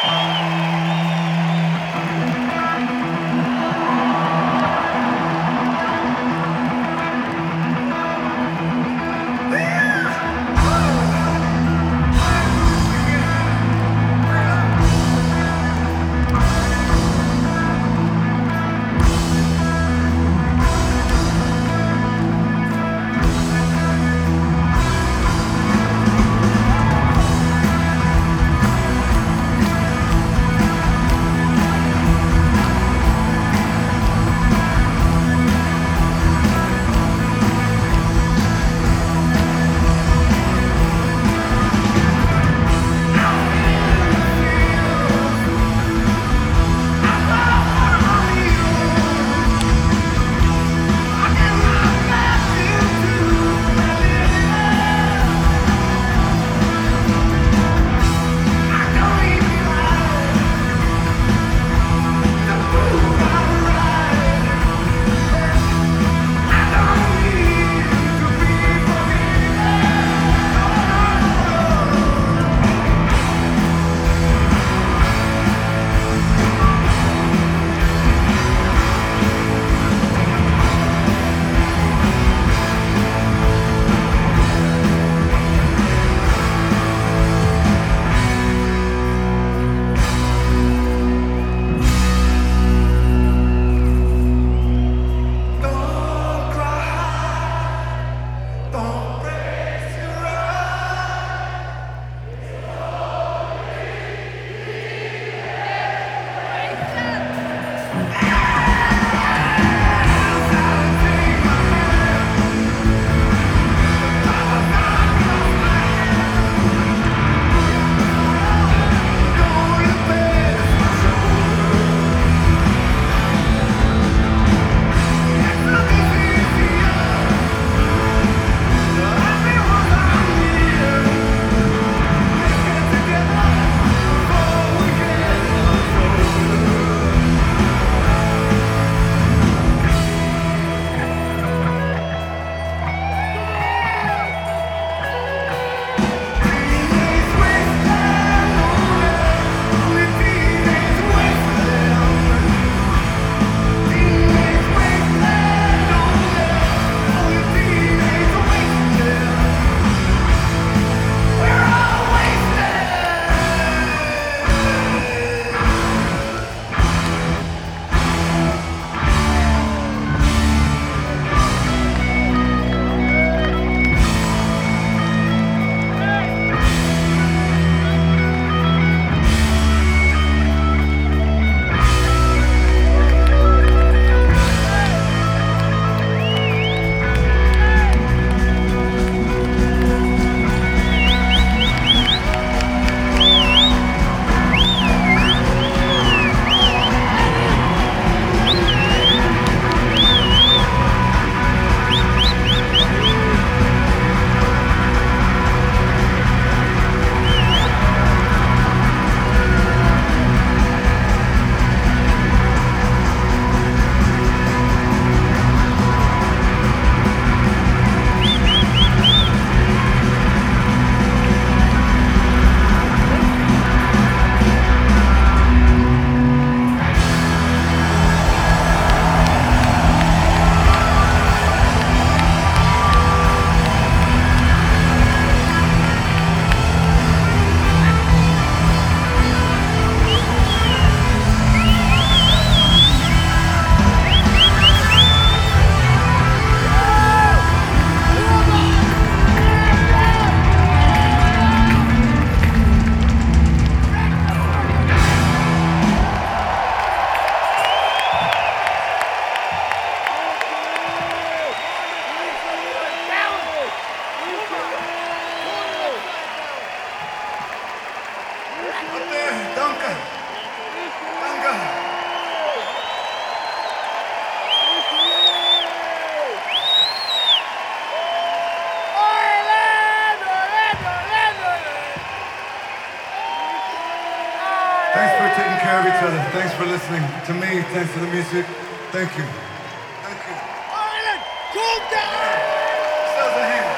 Thanks for taking care of each other. Thanks for listening to me. Thanks for the music. Thank you. Thank you. Ireland, calm down! Sells a hand.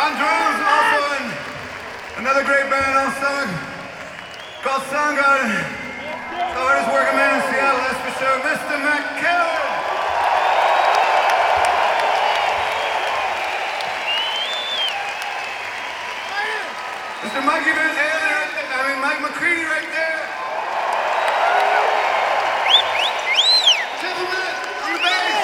On drums, also in another great band on stomach called Soundgarden. The hardest working man in Seattle, that's for sure, Mr. McKellen. Mr. Mikey Van Halen, Mike McCready right there. Gentlemen, on the bass.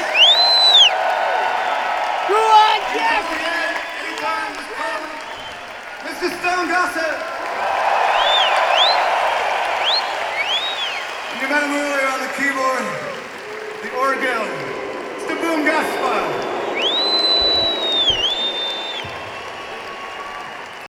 Go on, Jeff! Anytime, just call me. Mr. Stone Gossett. You met him earlier on the keyboard, the orgel. It's the boom gas.